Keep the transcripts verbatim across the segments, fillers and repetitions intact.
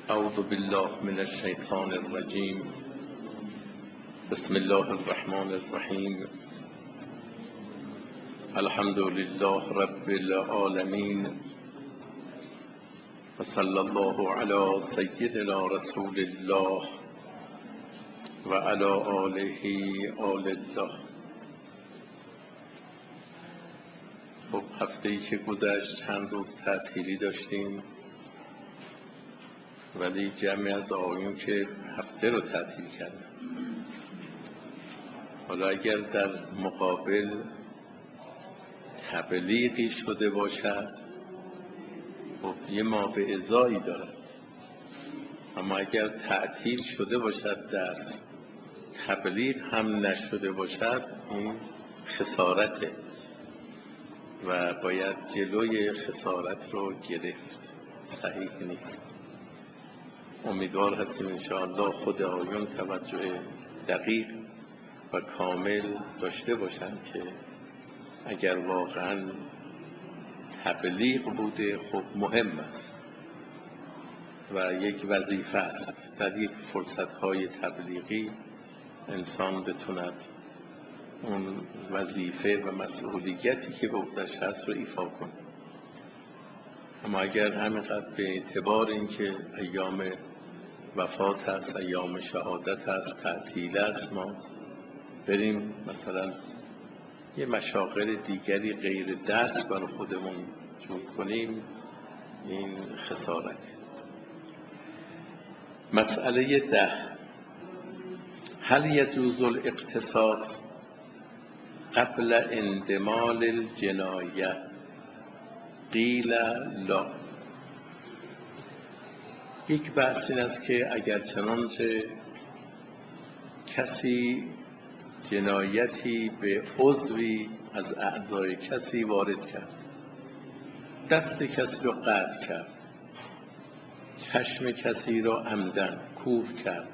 اعوذ بالله من الشیطان الرجیم. بسم الله الرحمن الرحیم. الحمد لله رب العالمین و صلی الله علی سیدنا رسول الله و علی آله آل الله. خب هفته‌ای که گذشت چند روز تعطیلی داشتیم، ولی جمعی از آقایون که هفته رو تعطیل کردن. حالا اگر در مقابل تبلیغی شده باشد خب یه ما به ازایی دارد، اما اگر تعطیل شده باشد درس، تبلیغ هم نشده باشد، این خسارته و باید جلوی خسارت رو گرفت. صحیح نیست. امیدوار هستیم انشاءالله خود آقایون توجه دقیق و کامل داشته باشند که اگر واقعا تبلیغ بوده خب مهم است و یک وظیفه است. در یک فرصت‌های تبلیغی انسان بتوند اون وظیفه و مسئولیتی که به عهده‌اش هست رو ایفا کنه. اما اگر همینقدر به اعتبار اینکه ایام وفات هست، ایام شهادت هست، تعطیل است، ما بریم مثلا یه مشاغل دیگری غیر درس برای خودمون جور کنیم، این خسارت. مسئله ده: هل یجوز الاقتصاص قبل اندمال الجنایه؟ قیل لا. یک بحث این است که اگر چنانچه کسی جنایتی به عضوی از اعضای کسی وارد کرد، دست کسی رو قطع کرد، چشم کسی را عمدن کور کرد،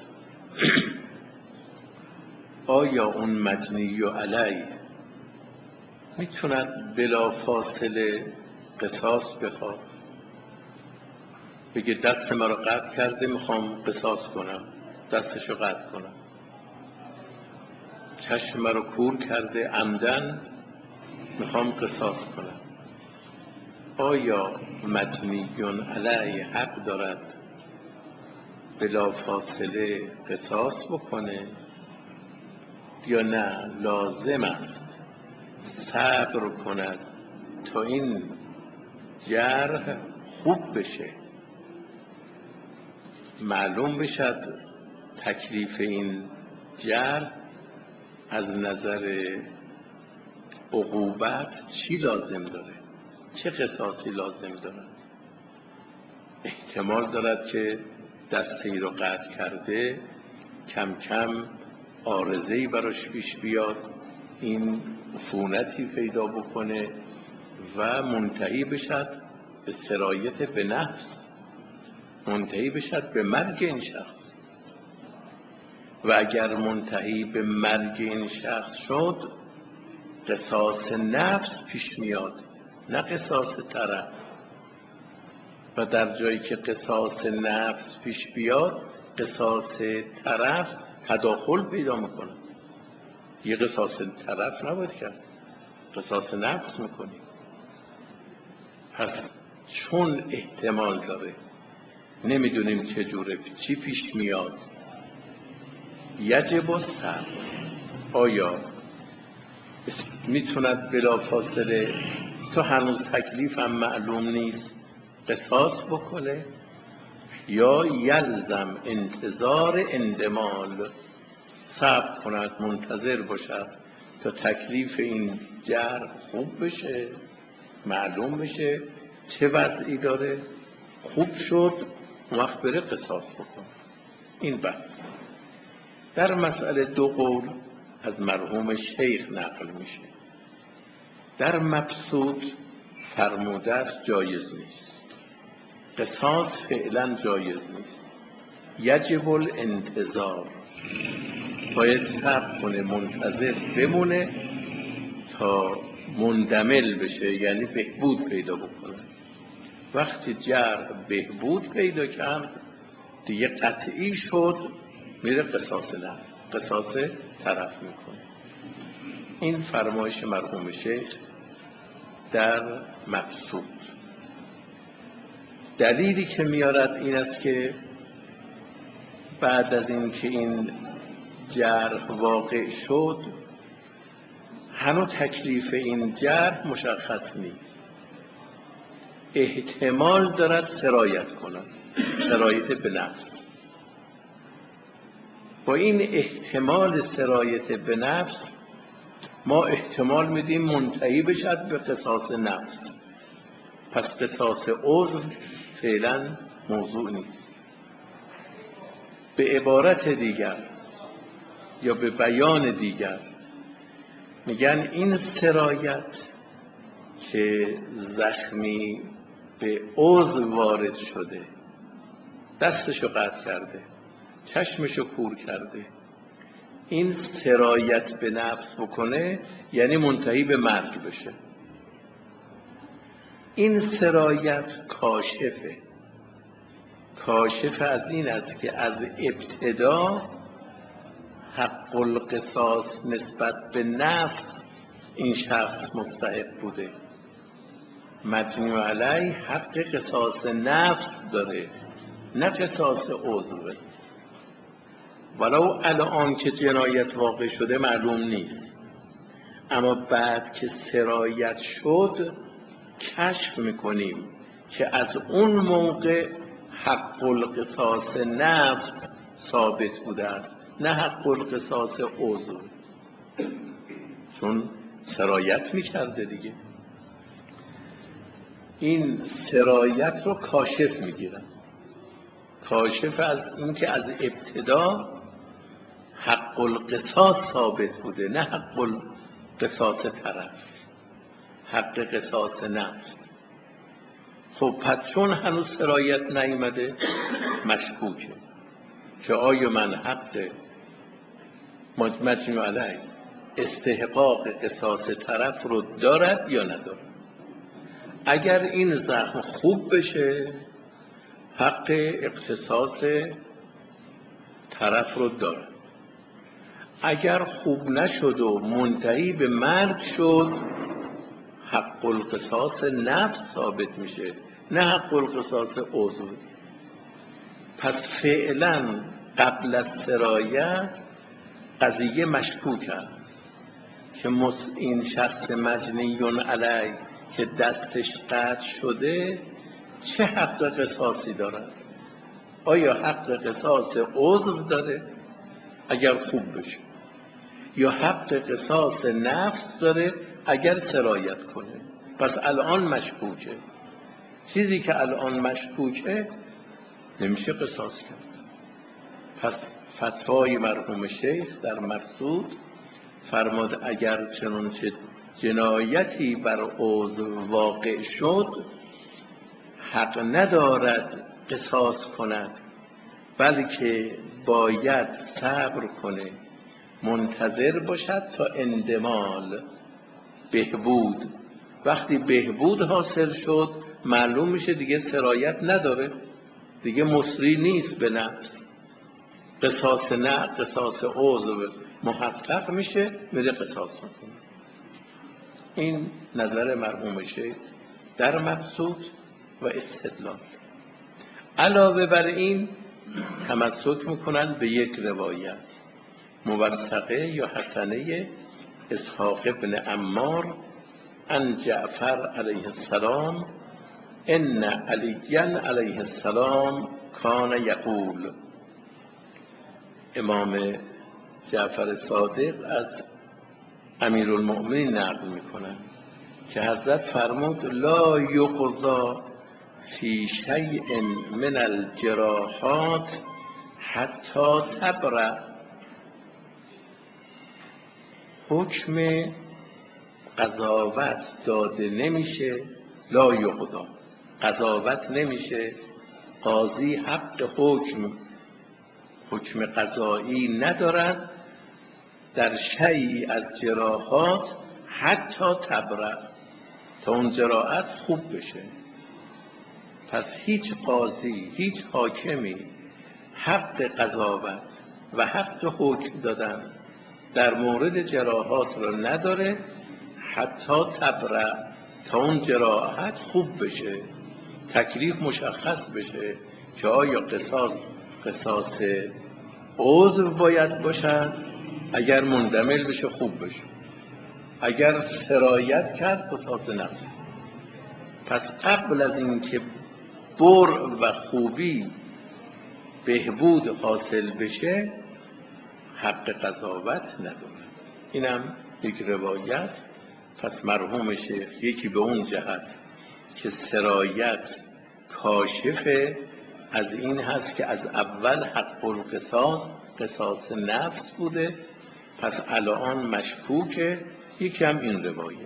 آیا اون مجنی علیه میتوند بلا فاصله قصاص بخواد؟ بگه دست مرا قطع کرده میخوام قصاص کنم، دستشو قطع کنم. چشم مرا کور کرده عمدن میخوام قصاص کنم. آیا مجنی علیه حق دارد بلا فاصله قصاص بکنه یا نه لازم است صبر کند تا این جرح خوب بشه، معلوم بشد تکلیف این جرح از نظر عقوبت چی لازم داره، چه قصاصی لازم دارد؟ احتمال دارد که دستی رو قطع کرده کم کم عارضه‌ای براش پیش بیاد، این عفونتی پیدا بکنه و منتهی بشد به سرایت به نفس، منتهی بشد به مرگ این شخص. و اگر منتهی به مرگ این شخص شد، قصاص نفس پیش میاد، نه قصاص طرف. و در جایی که قصاص نفس پیش بیاد، قصاص طرف تداخل پیدا میکنه. یه قصاص طرف نباید کرد، قصاص نفس میکنی. پس چون احتمال داره، نمیدونیم چجوره، چی پیش میاد، یجب الصبر. آیا میتوند بلا فاصله تو هنوز تکلیف هم معلوم نیست قصاص بکنه، یا یلزم انتظار اندمال، صبر کند، منتظر باشد تا تکلیف این جرح خوب بشه، معلوم بشه چه وضعی داره، خوب شد اون وقت بره قصاص بکن. این بحث در مسئله دو قول از مرحوم شیخ نقل میشه. در مبسوط فرموده است جایز نیست، قصاص فعلا جایز نیست، یجب الانتظار، باید صبر کنه، منتظر بمونه تا مندمل بشه، یعنی بهبود پیدا بکنه. وقتی جرح بهبود پیدا کرد دیگه قطعی شد، میره قصاص نفس، قصاص طرف میکنه. این فرمایش مرحوم شیخ در مقصود. دلیلی که میارد این است که بعد از این که این جرح واقع شد هنوز تکلیف این جرح مشخص نیست، احتمال دارد سرایت کند، سرایت به نفس. با این احتمال سرایت به نفس ما احتمال میدیم منتهی بشد به قصاص نفس، پس قصاص عضو فعلا موضوع نیست. به عبارت دیگر یا به بیان دیگر میگن این سرایت که زخمی به عضو وارد شده، دستشو قطع کرده، چشمشو کور کرده، این سرایت به نفس بکنه یعنی منتهی به مرگ بشه. این سرایت کاشفه، کاشف از این است که از ابتدا حق القصاص نسبت به نفس این شخص مستحق بوده، مجنی علیه حق قصاص نفس داره نه قصاص عضو. ولو الان که جنایت واقع شده معلوم نیست، اما بعد که سرایت شد کشف میکنیم که از اون موقع حق القصاص نفس ثابت بوده است نه حق القصاص عضو، چون سرایت میکرده دیگه. این سرایت رو کاشف میگیرن، کاشف از این که از ابتدا حق القصاص ثابت بوده نه حق القصاص طرف، حق قصاص نفس. خب پس چون هنوز سرایت نیامده مشکوکه که آیا من حق مجنی علیه استحقاق قصاص طرف رو دارد یا ندارد. اگر این زخم خوب بشه حق اقتصاص طرف رو دارد، اگر خوب نشد و منتهی به مرگ شد حق القصاص نفس ثابت میشه نه حق القصاص عضو. پس فعلا قبل از سرایت قضیه مشکوک است که این شخص مجنی علیه که دستش قطع شده چه حق قصاصی دارد. آیا حق قصاص عضو داره اگر خوب بشه، یا حق قصاص نفس داره اگر سرایت کنه. پس الان مشکوکه، چیزی که الان مشکوکه نمیشه قصاص کرد. پس فتوای مرحوم شیخ در مقصود فرماد اگر چنانچه جنایتی بر عضو واقع شد حق ندارد قصاص کند، بلکه باید صبر کنه، منتظر باشد تا اندمال بهبود. وقتی بهبود حاصل شد معلوم میشه دیگه سرایت نداره، دیگه مصری نیست به نفس، قصاص نه قصاص عضو محقق میشه، میره قصاص میکنه. این نظر مرحوم شیخ در مقصود و استدلال. علاوه بر این تمسک میکنن به یک روایت موثقه یا حسنه اسحاق ابن عمار عن جعفر علیه السلام ان علی علیه السلام کان یقول. امام جعفر صادق از امیرالمؤمنین نقل میکنن که حضرت فرمود لا یقضی فی شیء من الجراحات حتی تبرأ. حکم قضاوت داده نمیشه، لا یقضی قضاوت نمیشه، قاضی حق حکم حکم قضایی ندارد در شیئی از جراحات حتی تبرأ، تا اون جراحت خوب بشه. پس هیچ قاضی هیچ حاکمی حق قضاوت و حق حکم دادن در مورد جراحات رو نداره حتی تبرع، تا اون جراحت خوب بشه، تکلیف مشخص بشه که آیا قصاص قصاص عضو باید باشد، اگر مندمل بشه خوب بشه، اگر سرایت کرد قصاص نفس. پس قبل از اینکه بر و خوبی بهبود حاصل بشه حق قضاوت نداره. اینم یک روایت. پس مرحوم شیخ یکی به اون جهت که سرایت کاشف از این هست که از اول حق القصاص قصاص نفس بوده، پس الان مشکوکه. یکی هم این روایت.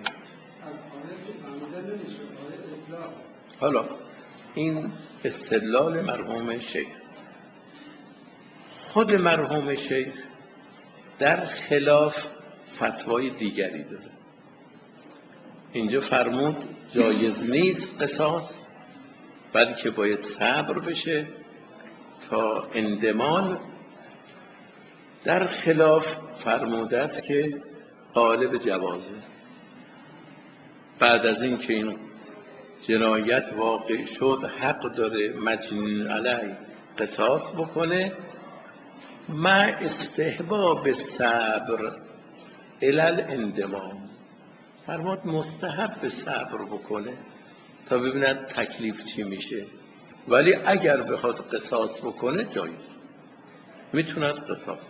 حالا این استدلال مرحوم شیخ. خود مرحوم شیخ در خلاف فتوای دیگری داده. اینجا فرمود جایز نیست قصاص، بلکه باید صبر بشه تا اندمال. در خلاف فرموده است که غالب جوازه. بعد از این که این جنایت واقع شد حق داره مجنون علی قصاص بکنه، مع استحباب صبر علل اندمام. فرمود مستحب صبر بکنه تا ببیند تکلیف چی میشه، ولی اگر بخواد قصاص بکنه جایز میتوند قصاص.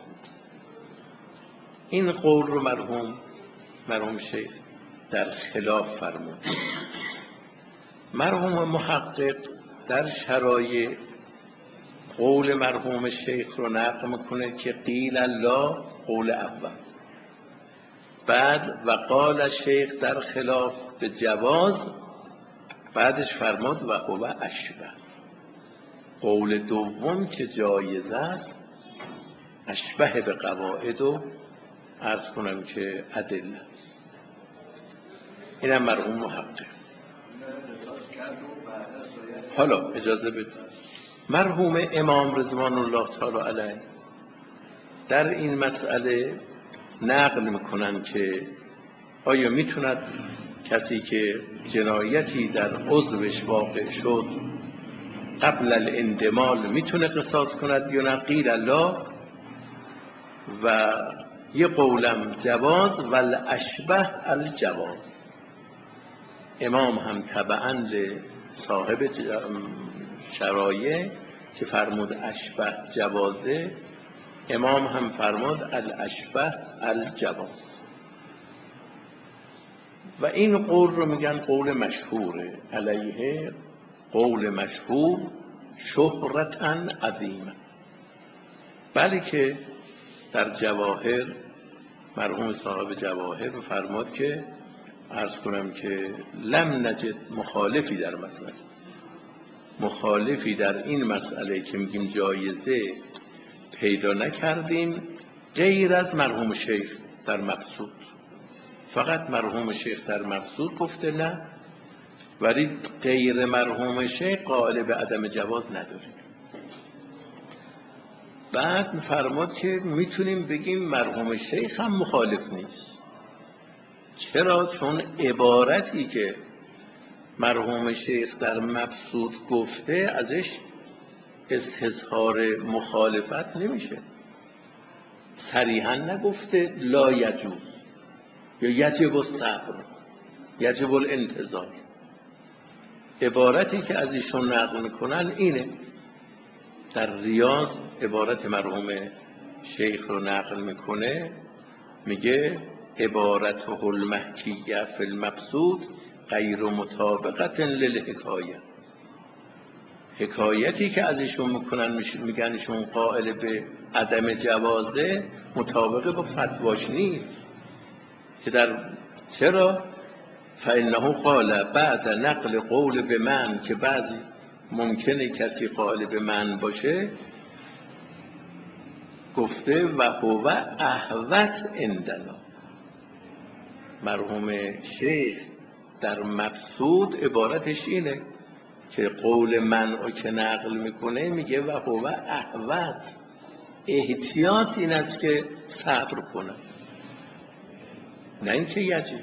این قول رو مرحوم مرحوم شیخ در خلاف فرمود. مرحوم محقق در شرایع قول مرحوم شیخ رو نقل میکنه که قیل الله قول اول، بعد و قال شیخ در خلاف به جواز، بعدش فرمود و هو اشبه. قول دوم که جایز است اشبه به قواعد و عرض کنم که ادله است. اینم مرحوم محقق. حالا اجازه بدید مرحوم امام رضوان الله تعالی علیه در این مسئله نقل میکنن که آیا میتوند کسی که جنایتی در عضوش واقع شد قبل الاندمال میتونه قصاص کند یا نه؟ قیل الله و یه قولم جواز ول اشبه الجواز. امام هم تبعاً صاحب شرایع که فرمود اشبه جوازه، امام هم فرمود الاشبه الجواز. و این قول رو میگن قول مشهوره علیه، قول مشهور شهرتاً عظیمه. بلکه در جواهر مرحوم صاحب جواهر فرمود که عرض کنم که لم نجد مخالفی در مسئله، مخالفی در این مسئله که میگیم جایزه پیدا نکردیم غیر از مرحوم شیخ در مقصود. فقط مرحوم شیخ در مقصود گفته نه، ولی غیر مرحوم شیخ قائل به عدم جواز نداریم. بعد فرمود که میتونیم بگیم مرحوم شیخ هم مخالف نیست. چرا؟ چون عبارتی که مرحوم شیخ در مقصود گفته ازش استظهار مخالفت نمیشه. صریحا نگفته لا یجوز یا یجب الصبر یجب الانتظار. عبارتی که از ایشون نقل میکنن اینه. در ریاض عبارت مرحوم شیخ رو نقل میکنه، میگه عبارته المحکیه فی المقصود غیر مطابقت للحکایه. حکایتی که از ایشون میکنن میگن ایشون قائل به عدم جوازه مطابق با فتواش نیست. که در چرا؟ فانه قال بعد نقل قول به من، که بعضی ممکنه کسی قائل به من باشه، گفته و هو احوط عندنا. مرحوم شیخ در مقصود عبارتش اینه که قول منعو که نقل میکنه میگه و هو احوط، احتیاط این است که صبر کنه، نه اینکه یجب.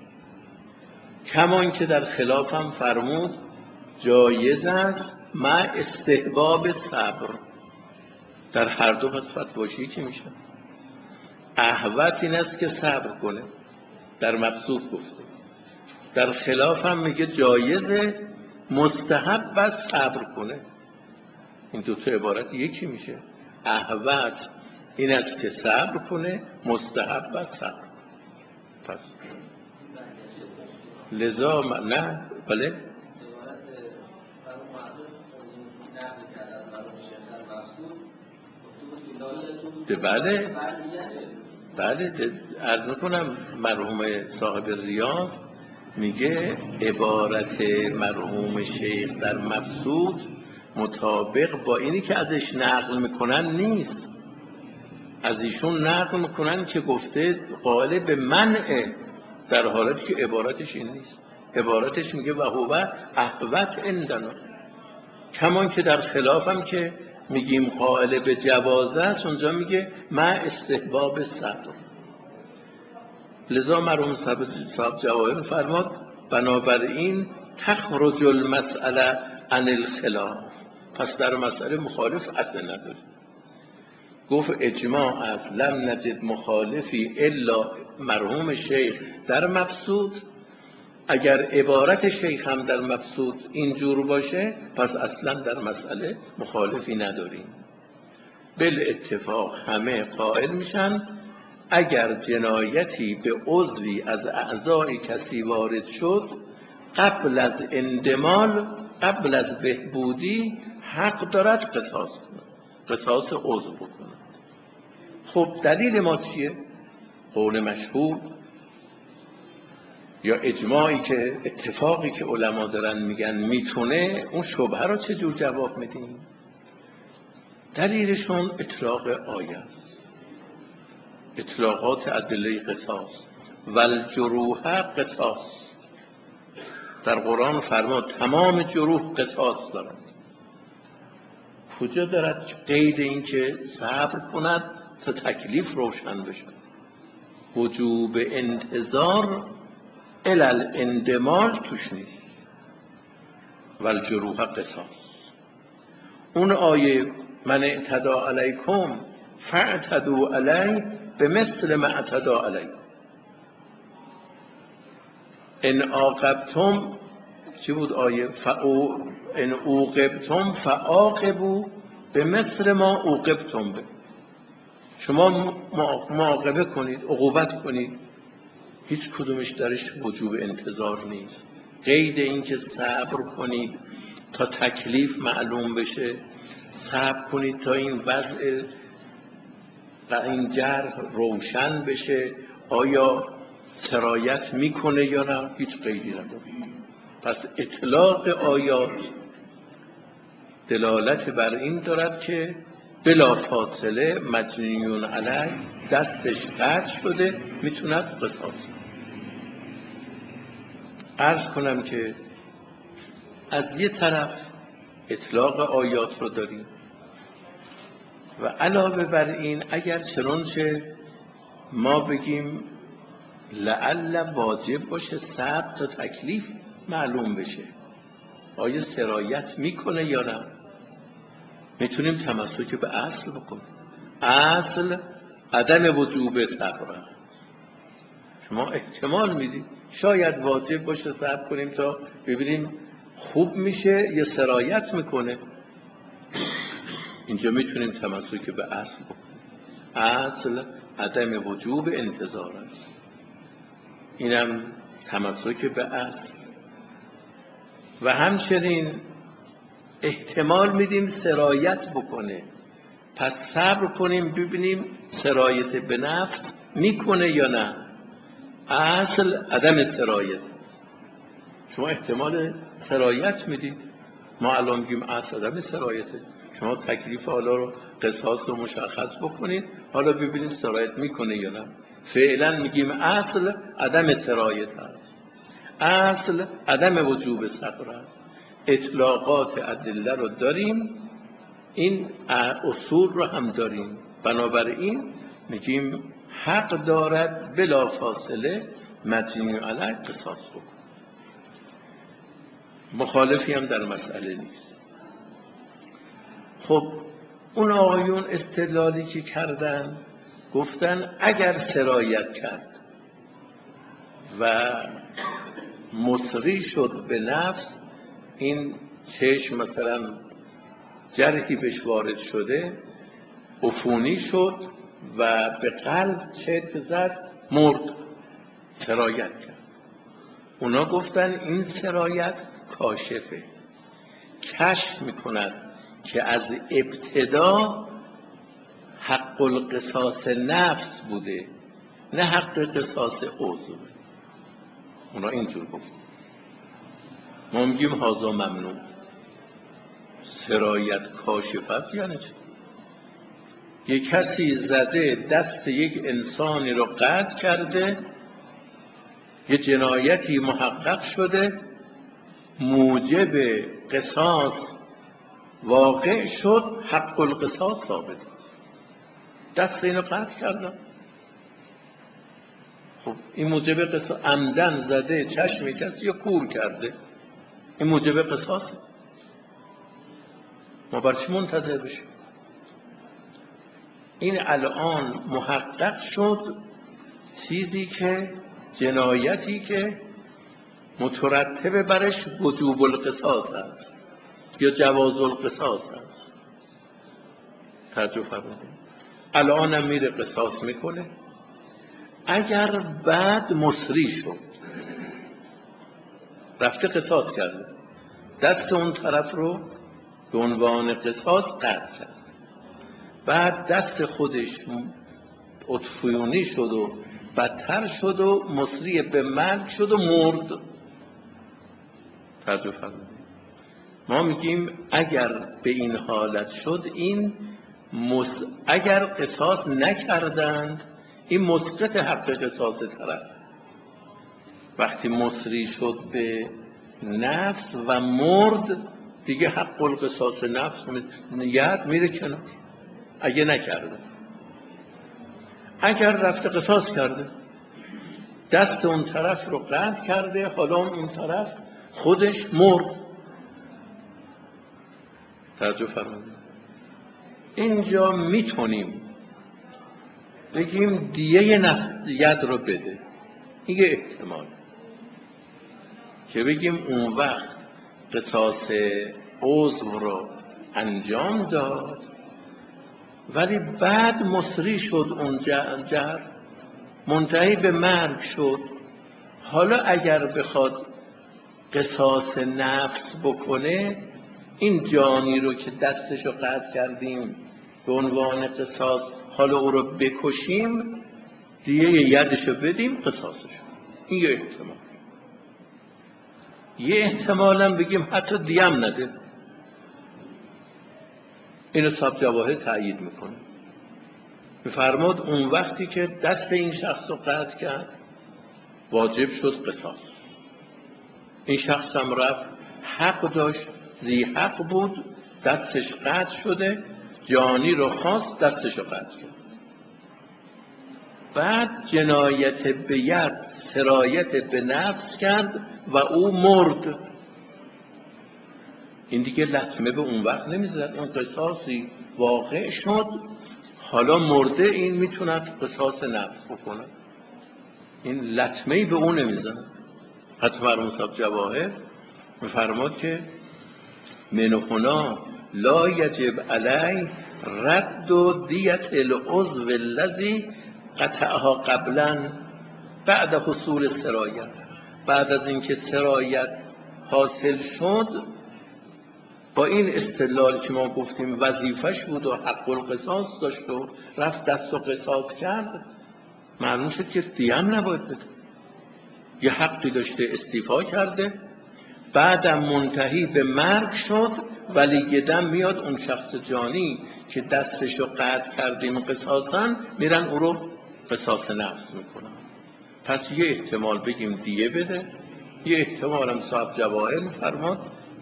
کمان که در خلافم فرمود جایز است مع استحباب صبر. در هر دو پس فتواشی که میشه. احوط این است که صبر کنه، در مبسوط گفته. در خلافم میگه جایزه، مستحب بس صبر کنه. این دو تا عبارت یکی میشه. احوط این است که صبر کنه، مستحب بس صبر. پس لذا م... نه بله بله بله عرض میکنم مرحوم صاحب ریاض میگه عبارت مرحوم شیخ در مبسوط مطابق با اینی که ازش نقل میکنن نیست. از ایشون نقل میکنن که گفته قائل به منع، در حالتی که عبارتش این نیست. عبارتش میگه و هو احوط عندنا. کمان که در خلافم که میگیم قائل به جواز است، اونجا میگه مع استحباب صبر. لذا مرحوم صاحب جواهر فرماد بنابراین تخرج المسئله عن الخلاف، پس در مسئله مخالف اصلا نداره. گفت اجماع است لم نجد مخالفی الا مرحوم شیخ در مبسوط. اگر عبارت شیخ هم در مبسوط اینجور باشه پس اصلا در مسئله مخالفی نداریم. بالاتفاق همه قائل میشن اگر جنایتی به عضوی از اعضای کسی وارد شد قبل از اندمال، قبل از بهبودی، حق دارد قصاص کند، قصاص عضو بکند. خب دلیل ما چیه؟ قول مشهور یا اجماعی که اتفاقی که علما دارن میگن میتونه، اون شبهه رو چجور جواب میدیم؟ دلیلشون اطلاق آیه است، اطلاقات ادله قصاص. والجروح قصاص، در قرآن فرمود تمام جروح قصاص دارد. کجا دارد قید این که صبر کند تا تکلیف روشن بشه؟ وجوب انتظار علل اندمال توش نیست. والجروح قصاص. اون آیه من اعتدی علیکم فاعتدوا علی به مثل ما اعتدی علیکم. ان عاقبتم چی بود آیه؟ فاو ان عوقبتم فعاقبوا به مثل ما عوقبتم به. شما معاقبه کنید، عقوبت کنید. هیچ کدومش درش وجوب انتظار نیست. قید این که صبر کنید تا تکلیف معلوم بشه، صبر کنید تا این وضع و این جرح روشن بشه، آیا سرایت میکنه یا نه، هیچ قیدی نداره. پس اطلاق آیات دلالت بر این دارد که بلا فاصله مجنیون علیه دستش قطع شده، میتوند قصاص. عرض کنم که از یه طرف اطلاق آیات رو داریم و علاوه بر این اگر چنانچه ما بگیم لعل واجب باشه صبر تا تکلیف معلوم بشه، آیا سرایت میکنه یا نه، میتونیم تمسک به اصل بکنیم. اصل عدم وجوب صبر. شما احتمال میدید شاید واجب باشه صبر کنیم تا ببینیم خوب میشه یا سرایت میکنه. اینجا میتونیم تمسک به اصل بکنیم. اصل عدم وجوب انتظار است. اینم تمسک به اصل. و همچنین احتمال میدیم سرایت بکنه، پس صبر کنیم ببینیم سرایت به نفس میکنه یا نه. اصل عدم سرایت است. شما احتمال سرایت میدید، ما الان میگیم اصل عدم سرایته. شما تکلیف حالا رو قصاص رو مشخص بکنید، حالا ببینیم سرایت میکنه یا نه. فعلا میگیم اصل عدم سرایت است، اصل عدم وجوب صبر است. اطلاقات ادله رو داریم، این اصول رو هم داریم، بنابراین میگیم حق دارد بلا فاصله مجنی علیه قصاص بکن. مخالفی هم در مسئله نیست. خب اون آقایون استدلالی که کردن، گفتن اگر سرایت کرد و مصری شد به نفس، این چشم مثلا جرحی بهش وارد شده، عفونی شد و به قلب چرک زد، مرد، سرایت کرد. اونا گفتن این سرایت کاشفه، کشف میکند که از ابتدا حق القصاص نفس بوده، نه حق قصاص عضو. اونا اینجور گفت. ما میگیم هذا ممنوع. سرایت کاشف است یعنی چه؟ یک کسی زده دست یک انسانی رو قطع کرده، یه جنایتی محقق شده، موجب قصاص واقع شد، حق القصاص ثابت است. دست اینو قطع کردم، خب این موجب قصاص. عمدن زده چشم کسی یا کور کرده، این موجب قصاصه. ما برای چی منتظر بشیم؟ این الان محقق شد چیزی که جنایتی که مترتب برش وجوب القصاص است یا جواز القصاص است. توجه فرمودید؟ الان هم میره قصاص میکنه. اگر بعد مصری شد، رفته قصاص کرده، دست اون طرف رو به عنوان قصاص قطع کرد، بعد دست خودش عفونی شد و بدتر شد و مصری به مرگ شد و مرد. توجه فرمودید؟ ما میگیم اگر به این حالت شد، این مس... اگر قصاص نکردند، این مسقط حق قصاص طرف. وقتی مصری شد به نفس و مرد، دیگه حق القصاص نفس نیت میره کنار. اگه نکرده، اگر رفته قصاص کرده، دست اون طرف رو قطع کرده، حالا اون طرف خودش مرد. توجه فرمودید؟ اینجا میتونیم بگیم دیه ید رو بده، این یه احتمال که بگیم اون وقت قصاص عضو رو انجام داد ولی بعد مصری شد، اون جر منتهی به مرگ شد. حالا اگر بخواد قصاص نفس بکنه، این جانی رو که دستش رو قطع کردیم به عنوان قصاص، حالا او رو بکشیم، دیگه یدش رو بدیم، قصاصش. این یه احتمال. یه احتمال هم بگیم حتی دیم نده. اینو صاحب جواهر تأیید میکنه، میفرماد اون وقتی که دست این شخص رو قطع کرد واجب شد قصاص. این شخص هم رفت، حق داشت، ذی حق بود، دستش قطع شده، جانی رو خواست، دستش رو قطع کرد. بعد جنایت به ید سرایت به نفس کرد و او مرد. این دیگه لطمه به اون وقت نمیزد، اون قصاصی واقع شد، حالا مرده، این میتوند قصاص نفس بکنه، این لطمه‌ای به اون نمیزند. حتی مرحوم صاحب جواهر میفرماد که من هنا لا یجب علی رد و دیت العضو الذی قطعها قبلا بعد حصول سرایت. بعد از اینکه سرایت حاصل شد، با این استدلالی که ما گفتیم وظیفش بود و حق القصاص داشت و رفت دست و قصاص کرد، معلوم شد که دیم نباید بده، یه حقی داشته استیفا کرده، بعدم منتهی به مرگ شد، ولی گدم میاد اون شخص جانی که دستشو قطع کردیم قصاصا، میرن او رو قصاص نفس میکنن. پس یه احتمال بگیم دیه بده، یه احتمال هم صاحب جواهر میفرماد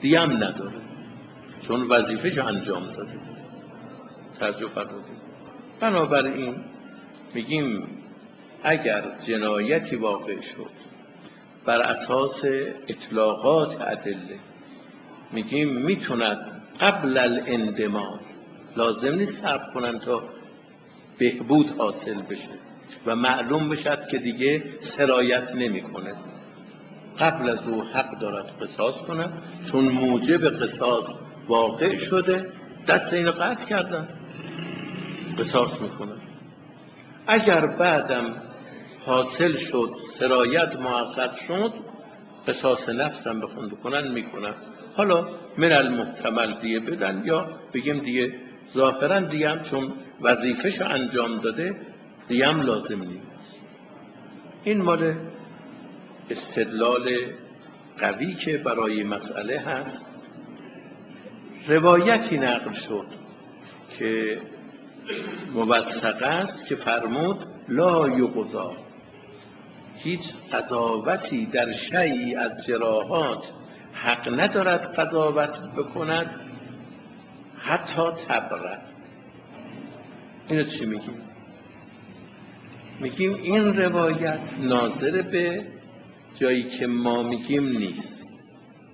دیگه هم نداره، چون وظیفه‌شو انجام داده. توجه فرمودید. بنابراین میگیم اگر جنایتی واقع شد بر اساس اطلاقات ادله، میگیم میتوند قبل الاندماج، لازم نیست صبر کنن تا بهبود حاصل بشه و معلوم بشد که دیگه سرایت نمیکنه، قبل از او حق دارد قصاص کنه، چون موجب قصاص واقع شده، دست اینو قطع کردن، قصاص میکنه. اگر بعدم حاصل شد سرایت محقق شد، قصاص نفس هم بخون بکنن میکنن. حالا من المحتمل دیگه بدن، یا بگیم دیگه ظاهرا دیگه هم چون وظیفه‌شو انجام داده دیگه هم لازم نیست. این مال استدلال قوی که برای مسئله هست. روایتی نقل شد که موثق است که فرمود لا یقضا، هیچ قضاوتی در شیئی از جراحات حق ندارد قضاوت بکند حتی تبرأ. اینو چی میگیم؟ میگیم این روایت ناظر به جایی که ما میگیم نیست.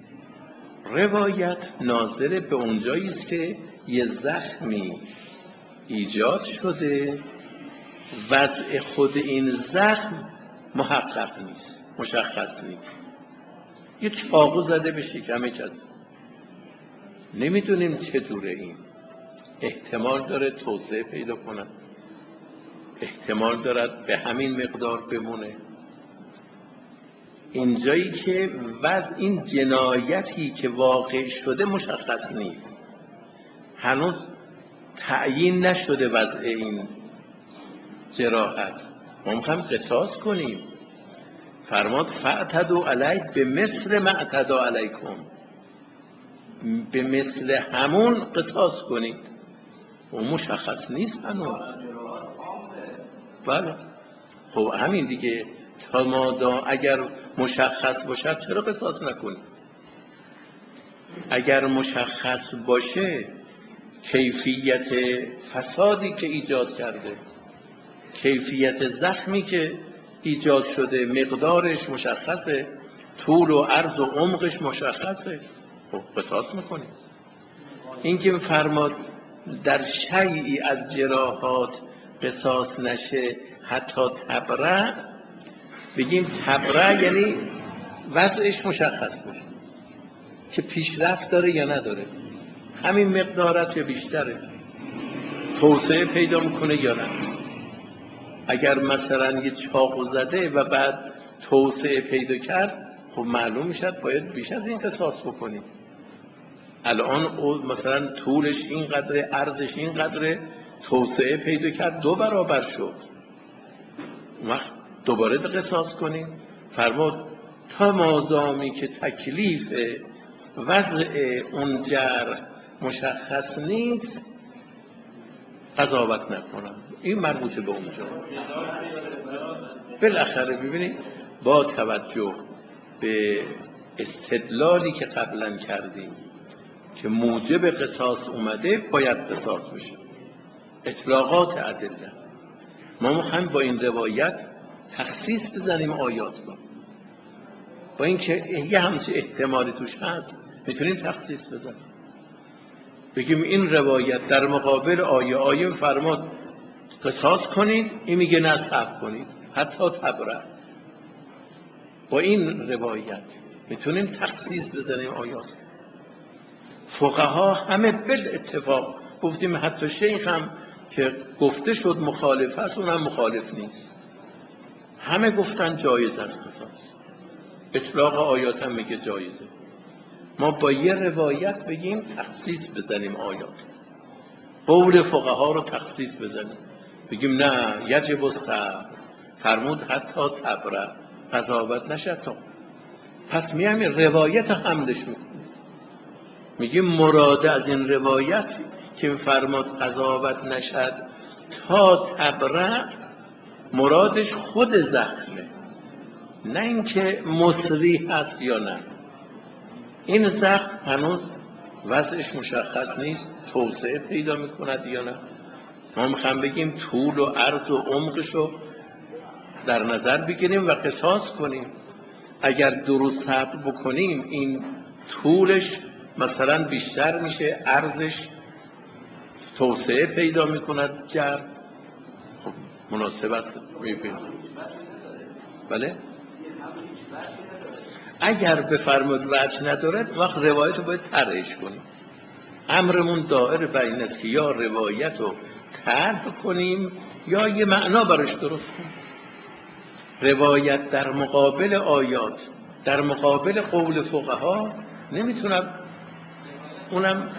روایت ناظر به اونجایی است که یه زخمی ایجاد شده، وضع خود این زخم محقق نیست، مشخص نیست. یه چاقو زده به شکم کسی، نمیدونیم چجوره، این احتمال داره توسعه پیدا کنه، احتمال دارد به همین مقدار بمونه. اینجایی که وضع این جنایتی که واقع شده مشخص نیست، هنوز تعیین نشده وضع این جراحت، ما میخوایم قصاص کنیم. فرماد فاعتدوا علیه به مثل ما اعتدی علیکم، به مثل همون قصاص کنید. و مشخص نیست هنوز. بله خب همین دیگه، تا مادا اگر مشخص باشد چرا قصاص نکنیم؟ اگر مشخص باشه کیفیت فسادی که ایجاد کرده، کیفیت زخمی که ایجاد شده، مقدارش مشخصه، طول و عرض و عمقش مشخصه، خب قصاص میکنیم. این که فرماد در شیئی از جراحات قصاص نشه حتی تبرأ، بگیم تبرأ یعنی وضعش مشخص باشه که پیشرفت داره یا نداره، همین مقدار است یا بیشتره، توسعه پیدا میکنه یا نه. اگر مثلا یه چاقو زده و بعد توسعه پیدا کرد، خب معلوم میشد باید بیش از این قصاص بکنیم. الان مثلا طولش اینقدره، عرضش اینقدره، توسعه پیدا کرد دو برابر شد، اون وقت دوباره قصاص کنیم. فرمود تا مادامی که تکلیف وضع اون جرح مشخص نیست قضاوت نکنم. این مربوطه به اونجا. بالاخره ببینید با توجه به استدلالی که قبلا کردیم که موجب قصاص اومده باید قصاص بشه، اطلاقات ادله، ما میخوایم با این روایت تخصیص بزنیم آیات رو، با اینکه یه همچه احتمالی توش هست میتونیم تخصیص بزنیم، بگیم این روایت در مقابل آیه آیه فرماد قصاص کنید، این میگه نه صبر کنید حتی تبرأ. با این روایت میتونیم تخصیص بزنیم آیات. فقها همه بالاتفاق گفتیم، حتی شیخ هم که گفته شد مخالف است، اونم مخالف نیست، همه گفتن جایز است قصاص، اطلاق آیات هم میگه جایزه. ما با یه روایت بگیم تخصیص بزنیم آیات، قول فقها رو تخصیص بزنیم، بگیم نه یجب الصبر، فرمود حتی تبرأ، قضاوت نشد تا. پس میام روایت حملش میکنیم، میگیم مراد از این روایت که فرمود قضاوت نشد تا تبرأ، مرادش خود زخمه، نه اینکه مصریح هست یا نه. این زخم هنوز وضعش مشخص نیست، توسعه پیدا میکند یا نه. ما میخوام بگیم طول و عرض و عمقش رو در نظر بگیریم و قصاص کنیم. اگر درست حساب بکنیم این طولش مثلا بیشتر میشه، عرضش توسعه پیدا میکند، جر خب مناسب است میبینیم. بله اگر بفرمود وجه ندارد وقت روایت رو باید طرحش کنیم. امرمون دائر بین است که یا روایت رو طرح کنیم یا یه معنا براش درست کنیم. روایت در مقابل آیات، در مقابل قول فقها نمیتونم. اونم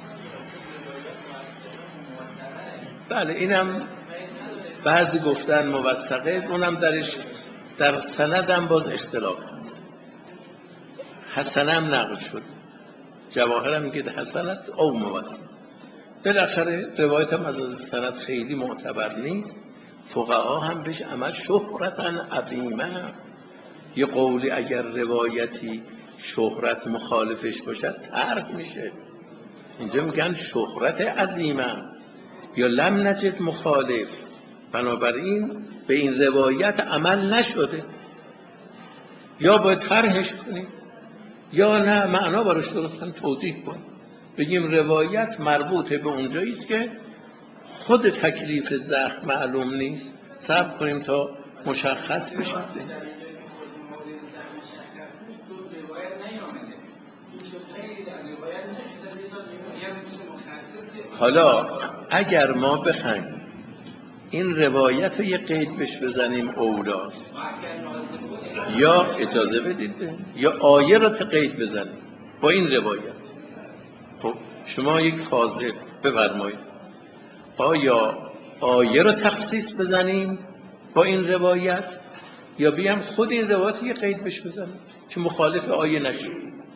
بله اینم بعضی گفتن موثقه، اونم درش در سندم باز اختلاف هست. حسنه هم نقل شد، جواهرم میگه حسنت او موثق. بالاخره روایت هم از سند خیلی معتبر نیست. فقها هم بهش عمل شهرتن عظیمه. یه قولی اگر روایتی شهرت مخالفش باشد ترک میشه. اینجا میگن شهرت عظیمه یا لم نجد مخالف، بنابراین به این روایت عمل نشده، یا باید طرحش کنیم یا نه معنا براش درستن توضیح کنیم. بگیم روایت مربوطه به اونجایی است که خود تکلیف زخم معلوم نیست، صبر کنیم تا مشخص بشه. حالا اگر ما بخوایم این روایت رو یه قید بش بزنیم اولاست، یا اجازه بدید یا آیه رو قید بزنیم با این روایت. خب شما یک فاضل بفرمایید، آیا آیه رو تخصیص بزنیم با این روایت یا بیام خود این روایت یه قید بش بزنیم که مخالف آیه نشه؟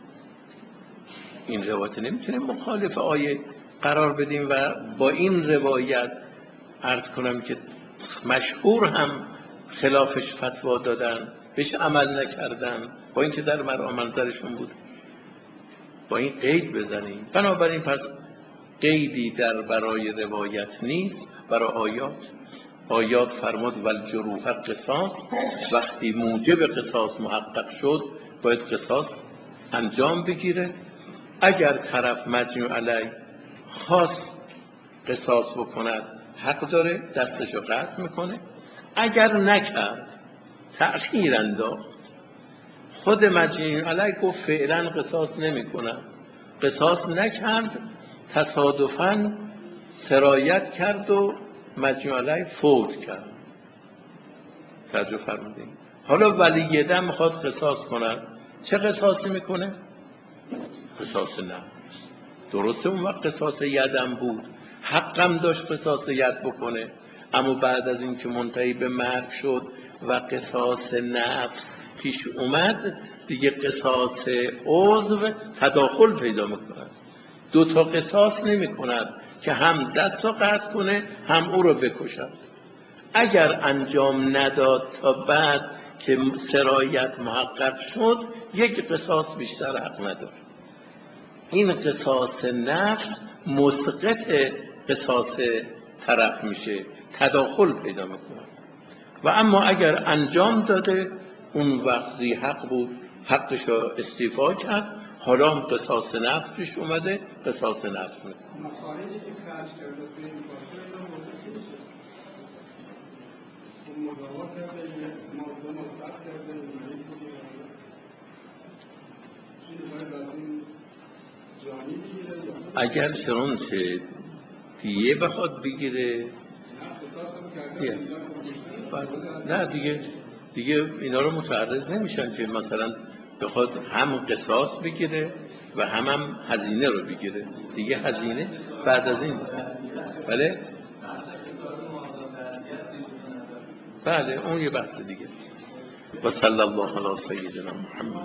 این روایت نمیتونیم مخالف آیه قرار بدیم و با این روایت عرض کنم که مشهور هم خلافش فتوا دادن، بهش عمل نکردن، با اینکه در مرام منظرشون بود. با این قید بزنیم. بنابراین پس قیدی در برای روایت نیست، برای آیات. آیات فرمود والجروح قصاص، وقتی موجب قصاص محقق شد باید قصاص انجام بگیره. اگر طرف مجنی علیه خواست قصاص بکند حق داره، دستشو قطع میکنه. اگر نکرد تأخیر انداخت، خود مجنی علیه گفت فعلا قصاص نمیکنم، قصاص نکرد، تصادفاً سرایت کرد و مجنی علیه فوت کرد. توجه فرمودین؟ حالا ولی دم میخواد قصاص کنه، چه قصاصی میکنه؟ قصاص نه. درسته اون وقت قصاص یدم بود، حقم داشت قصاص ید بکنه، اما بعد از اینکه منتهی به مرگ شد و قصاص نفس پیش اومد دیگه قصاص عضو تداخل پیدا میکند. دو تا قصاص نمی کند که هم دست رو قطع کنه هم او رو بکشد. اگر انجام نداد تا بعد که سرایت محقق شد یک قصاص بیشتر حق نداره. این قصاص نفس مسقط قصاص طرف میشه، تداخل پیدا میکنه. و اما اگر انجام داده اون وقت زی حق بود، حقش رو استیفا کرد، حالا هم قصاص نفس پیش اومده، قصاص نفس میکنه. مخارجی که خرج کرده به این فاصله رو موضوع چیزه اون مداوا کرده مردم رو سخت کرده مریض بوده این باید از این جانی بگیره. اگر شرون چه دیگه بخواد بگیره نه قصاص هم کرده نه دیگه دیگه اینا رو متعرض نمیشن که مثلا بخواد هم قصاص بگیره و هم هم هزینه رو بگیره. دیگه هزینه بعد از این بله بله اون یه بحث دیگه است. و صلی الله علی سیدنا محمد.